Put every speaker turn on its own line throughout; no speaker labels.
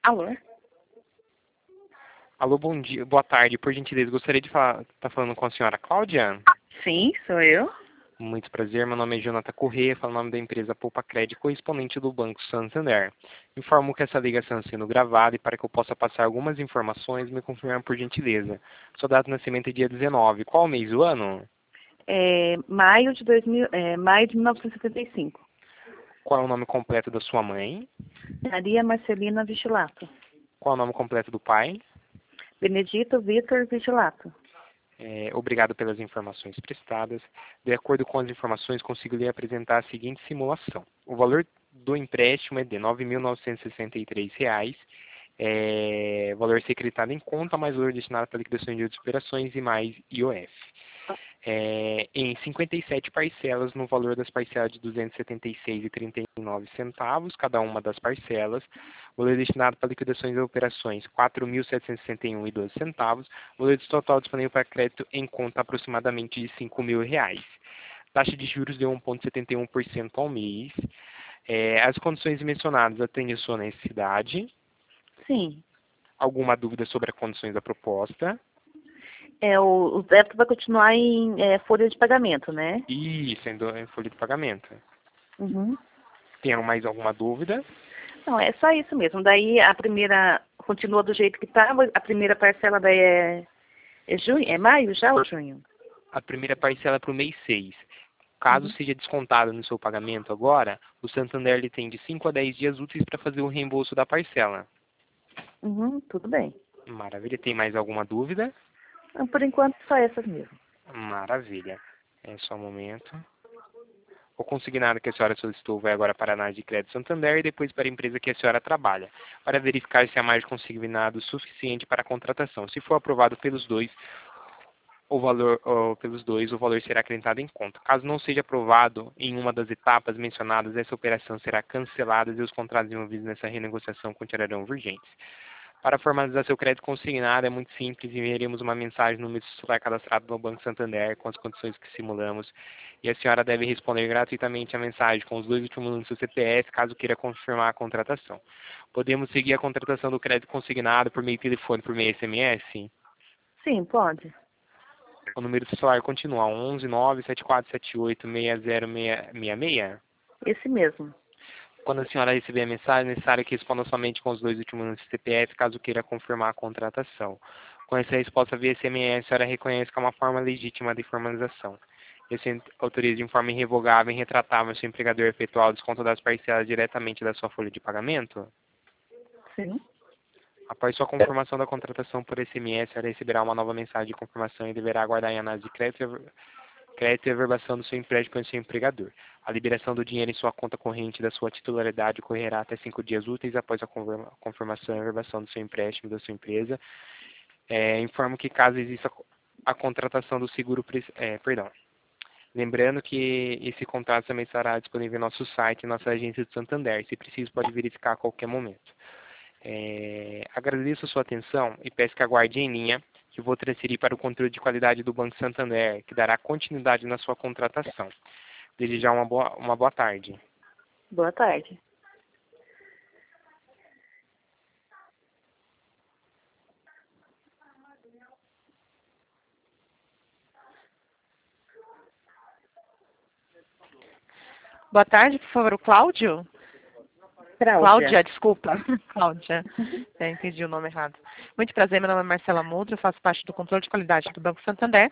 Alô?
Alô, bom dia, boa tarde. Por gentileza, gostaria de falar, tá falando com a senhora Cláudia?
Sim, sou eu.
Muito prazer, meu nome é Jonathan Corrêa, falo em nome da empresa Poupa Crédito, correspondente do Banco Santander. Informo que essa ligação está sendo gravada e para que eu possa passar algumas informações, me confirmar por gentileza. Sua data de nascimento é dia 19. Qual o mês do ano?
Maio de 1975.
Qual é o nome completo da sua mãe?
Maria Marcelina Vigilato.
Qual é o nome completo do pai?
Benedito Vitor Vigilato.
Obrigado pelas informações prestadas. De acordo com as informações, consigo lhe apresentar a seguinte simulação. O valor do empréstimo é de R$ 9.963, valor secretado em conta, mais valor destinado para liquidação de outras operações e mais IOF. Em 57 parcelas, no valor das parcelas de R$ 276,39, cada uma das parcelas, valor destinado para liquidações de operações R$ 4.761,12, valor total disponível para crédito em conta aproximadamente de R$ 5.000. Taxa de juros de 1,71% ao mês. As condições mencionadas atendem a sua necessidade.
Sim.
Alguma dúvida sobre as condições da proposta?
O débito vai continuar em folha de pagamento, né?
Isso, em folha de pagamento.
Uhum.
Tem mais alguma dúvida?
Não, é só isso mesmo. Daí a primeira continua do jeito que estava, a primeira parcela daí é junho, é maio já ou junho?
A primeira parcela é para o mês 6. Caso
Uhum.
seja descontado no seu pagamento agora, o Santander ele tem de 5 a 10 dias úteis para fazer o reembolso da parcela.
Uhum, tudo bem.
Maravilha. Tem mais alguma dúvida?
Não, por enquanto só essas mesmo.
Maravilha. É só um momento. O consignado que a senhora solicitou vai agora para a análise de crédito Santander e depois para a empresa que a senhora trabalha, para verificar se há margem consignado suficiente para a contratação. Se for aprovado pelos dois, o valor será acrescentado em conta. Caso não seja aprovado em uma das etapas mencionadas, essa operação será cancelada e os contratos envolvidos nessa renegociação continuarão vigentes. Para formalizar seu crédito consignado é muito simples, enviaremos uma mensagem no número celular cadastrado no Banco Santander com as condições que simulamos e a senhora deve responder gratuitamente a mensagem com os dois últimos números do seu CPF caso queira confirmar a contratação. Podemos seguir a contratação do crédito consignado por meio telefone, por meio SMS?
Sim, pode.
O número do celular continua 11 97478 6066.
Esse mesmo.
Quando a senhora receber a mensagem, é necessário que responda somente com os dois últimos números do CPF, caso queira confirmar a contratação. Com essa resposta via SMS, a senhora reconhece que é uma forma legítima de formalização. Esse autoriza de forma irrevogável e retratável seu empregador efetuar o desconto das parcelas diretamente da sua folha de pagamento?
Sim.
Após sua confirmação da contratação por SMS, a senhora receberá uma nova mensagem de confirmação e deverá aguardar em análise de crédito e averbação do seu empréstimo pelo seu empregador. A liberação do dinheiro em sua conta corrente da sua titularidade ocorrerá até 5 dias úteis após a confirmação e averbação do seu empréstimo da sua empresa. Informo que caso exista a contratação do seguro... Lembrando que esse contrato também estará disponível no nosso site e nossa agência de Santander. Se preciso, pode verificar a qualquer momento. Agradeço a sua atenção e peço que aguarde em linha, que vou transferir para o controle de qualidade do Banco Santander, que dará continuidade na sua contratação. Desejar uma boa tarde.
Boa tarde.
Boa tarde, por favor, o Cláudio? Cláudia, desculpa. Cláudia, entendi o nome errado. Muito prazer, meu nome é Marcela Mudro, eu faço parte do controle de qualidade do Banco Santander.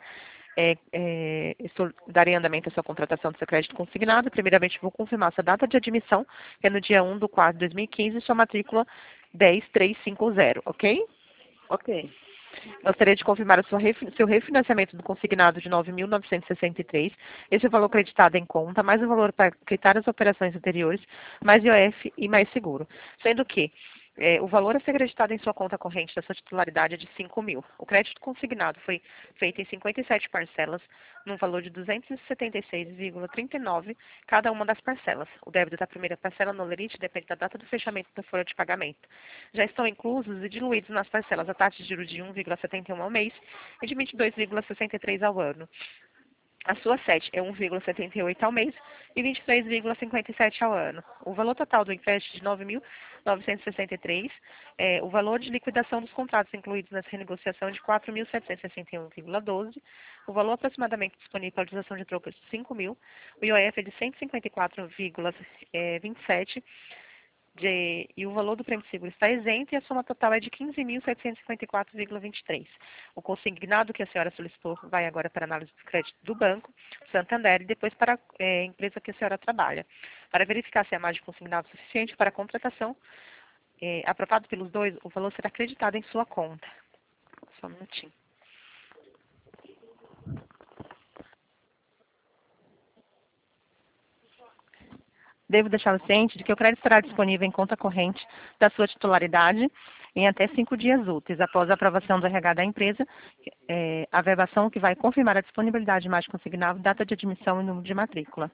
Darei andamento à sua contratação do seu crédito consignado. Primeiramente, vou confirmar sua data de admissão, que é no dia 1/4/2015, e sua matrícula 10350, ok?
Ok.
Gostaria de confirmar o seu refinanciamento do consignado de 9.963. Esse é o valor acreditado em conta, mais o valor para quitar as operações anteriores, mais IOF e mais seguro. Sendo que o valor a ser acreditado em sua conta corrente da sua titularidade é de 5.000. O crédito consignado foi feito em 57 parcelas, num valor de 276,39 cada uma das parcelas. O débito da primeira parcela no lerite depende da data do fechamento da folha de pagamento. Já estão inclusos e diluídos nas parcelas a taxa de juros de 1,71 ao mês e de 22,63 ao ano. A sua sede é 1,78 ao mês e 23,57 ao ano. O valor total do empréstimo de 9.963, o valor de liquidação dos contratos incluídos nessa renegociação de 4.761,12, o valor aproximadamente disponível para utilização de trocas de 5.000, o IOF é de 154,27, e o valor do prêmio de seguro está isento e a soma total é de 15.754,23. O consignado que a senhora solicitou vai agora para a análise de crédito do Banco Santander e depois para a empresa que a senhora trabalha. Para verificar se a margem consignada é suficiente para a contratação, aprovado pelos dois, o valor será acreditado em sua conta. Só um minutinho. Devo deixá-lo ciente de que o crédito estará disponível em conta corrente da sua titularidade em até 5 dias úteis, após a aprovação do RH da empresa, a verbação que vai confirmar a disponibilidade de margem consignável, data de admissão e número de matrícula.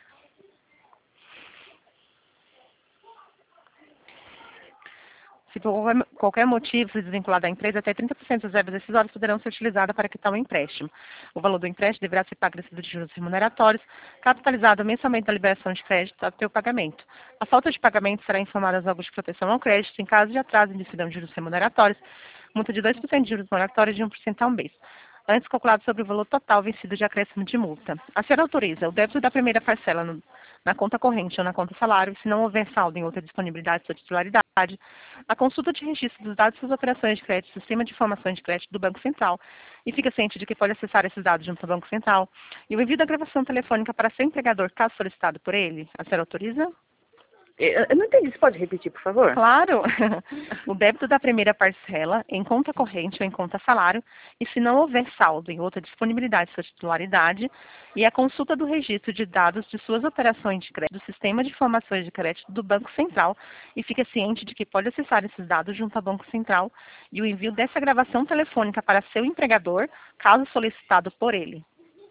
Se por qualquer motivo se desvincular da empresa, até 30% das verbas decisórias poderão ser utilizadas para quitar o empréstimo. O valor do empréstimo deverá ser pago recibo de juros remuneratórios, capitalizado mensalmente da liberação de crédito até o pagamento. A falta de pagamento será informada aos órgãos de proteção ao crédito em caso de atraso em decisão de juros remuneratórios, multa de 2% de juros moratórios de 1% ao mês, antes calculado sobre o valor total vencido de acréscimo de multa. A senhora autoriza o débito da primeira parcela na conta corrente ou na conta salário, se não houver saldo em outra disponibilidade de sua titularidade, a consulta de registro dos dados de suas operações de crédito, sistema de informações de crédito do Banco Central, e fica ciente de que pode acessar esses dados junto ao Banco Central, e o envio da gravação telefônica para seu empregador, caso solicitado por ele. A senhora autoriza?
Eu não entendi. Você pode repetir, por favor?
Claro. O débito da primeira parcela em conta corrente ou em conta salário, e se não houver saldo em outra disponibilidade de sua titularidade, e a consulta do registro de dados de suas operações de crédito do sistema de informações de crédito do Banco Central, e fica ciente de que pode acessar esses dados junto ao Banco Central, e o envio dessa gravação telefônica para seu empregador, caso solicitado por ele.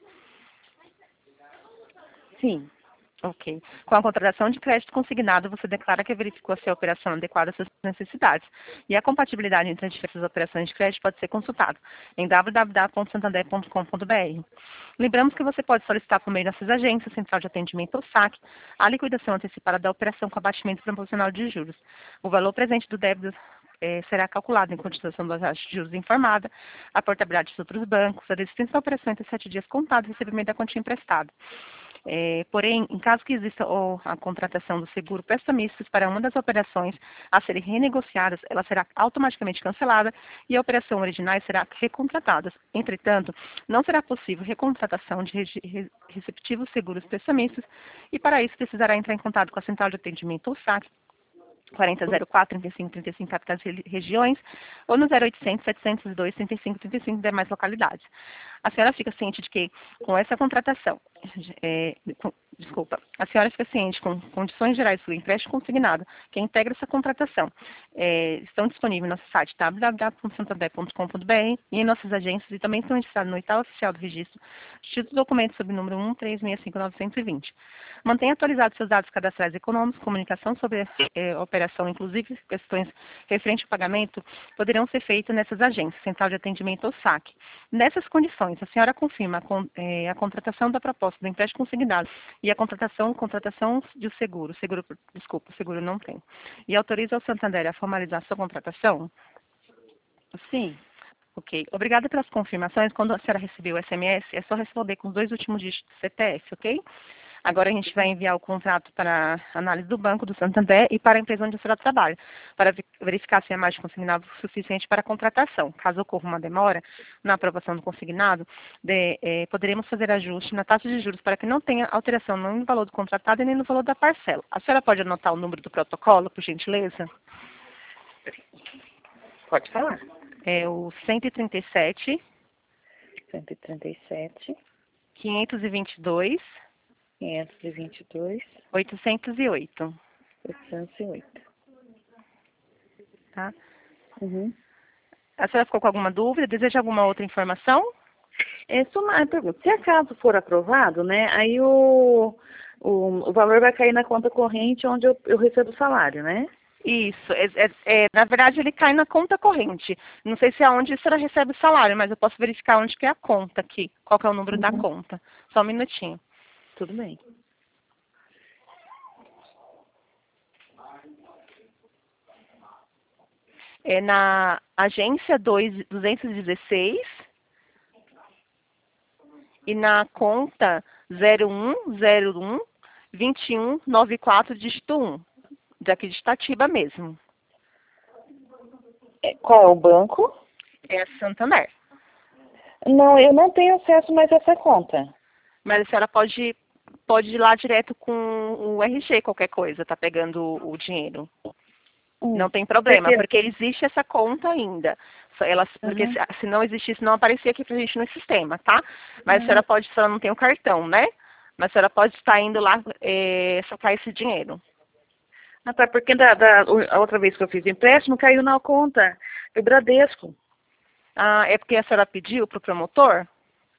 Sim.
Ok. Com a contratação de crédito consignado, você declara que verificou se a operação adequada às suas necessidades. E a compatibilidade entre as diferentes operações de crédito pode ser consultada em www.santander.com.br. Lembramos que você pode solicitar por meio de nossas agências, Central de Atendimento ou SAC, a liquidação antecipada da operação com abatimento proporcional de juros. O valor presente do débito será calculado em continuação da taxa de juros informada, a portabilidade de outros bancos, a desistência da operação entre 7 dias contados e recebimento da quantia emprestada. Porém, em caso que exista a contratação do seguro prestamistas para uma das operações a serem renegociadas, ela será automaticamente cancelada e a operação original será recontratada. Entretanto, não será possível recontratação de respectivos seguros prestamistas e, para isso, precisará entrar em contato com a Central de Atendimento ou SAC, 4004-3535 capitais e regiões, ou no 0800-702-3535 demais localidades. A senhora fica ciente de que, com essa contratação, a senhora fica ciente com condições gerais do empréstimo consignado, que integra essa contratação, estão disponíveis no nosso site www.santander.com.br e em nossas agências, e também estão registrados no edital oficial do registro, título documento sob o número 1365920. Mantenha atualizados seus dados cadastrais econômicos, comunicação sobre a operação, inclusive questões referentes ao pagamento, poderão ser feitas nessas agências, Central de Atendimento ou SAC. Nessas condições, a senhora confirma a contratação da proposta do empréstimo consignado e a contratação de seguro. O seguro não tem. E autoriza o Santander a formalizar sua contratação?
Sim.
Ok. Obrigada pelas confirmações. Quando a senhora receber o SMS, é só responder com os 2 últimos dígitos do CPF, ok? Agora a gente vai enviar o contrato para a análise do Banco do Santander e para a empresa onde a senhora trabalha, para verificar se a margem consignada é suficiente para a contratação. Caso ocorra uma demora na aprovação do consignado, poderemos fazer ajuste na taxa de juros para que não tenha alteração nem no valor do contratado e nem no valor da parcela. A senhora pode anotar o número do protocolo, por gentileza?
Pode falar.
É o 137 522 808.
808.
Tá?
Uhum.
A senhora ficou com alguma dúvida? Deseja alguma outra informação?
Só uma pergunta. Se acaso for aprovado, né, aí o valor vai cair na conta corrente onde eu recebo o salário, né?
Isso, na verdade ele cai na conta corrente. Não sei se é onde a senhora recebe o salário, mas eu posso verificar onde que é a conta aqui. Qual que é o número da conta. Só um minutinho.
Tudo bem.
É na agência 216 e na conta 0101-2194, dígito 1. Daqui de Itatiba mesmo.
Qual é o banco?
É Santander.
Não, eu não tenho acesso mais a essa conta.
Mas a senhora pode ir lá direto com o RG, qualquer coisa, tá pegando o dinheiro. Não tem problema, porque existe essa conta ainda. Porque se não existisse, não aparecia aqui pra gente no sistema, tá? Mas a senhora não tem o cartão, né? Mas a senhora pode estar indo lá sacar esse dinheiro.
Ah, tá, porque a outra vez que eu fiz empréstimo, caiu na conta do Bradesco.
Ah, é porque a senhora pediu pro promotor?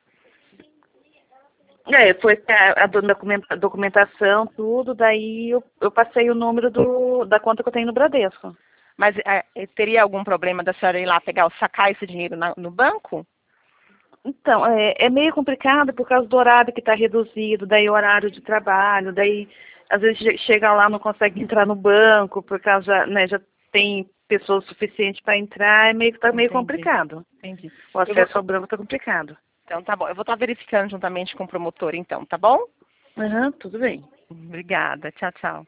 Foi a documentação, tudo, daí eu passei o número da conta que eu tenho no Bradesco.
Mas teria algum problema da senhora ir lá sacar esse dinheiro no banco?
Então, é meio complicado por causa do horário que está reduzido, daí o horário de trabalho, daí às vezes chega lá não consegue entrar no banco, por causa, né, já tem pessoas suficientes para entrar, tá meio complicado.
Entendi.
O acesso ao banco está complicado.
Então tá bom, eu vou estar verificando juntamente com o promotor então, tá bom?
Tudo bem.
Obrigada, tchau, tchau.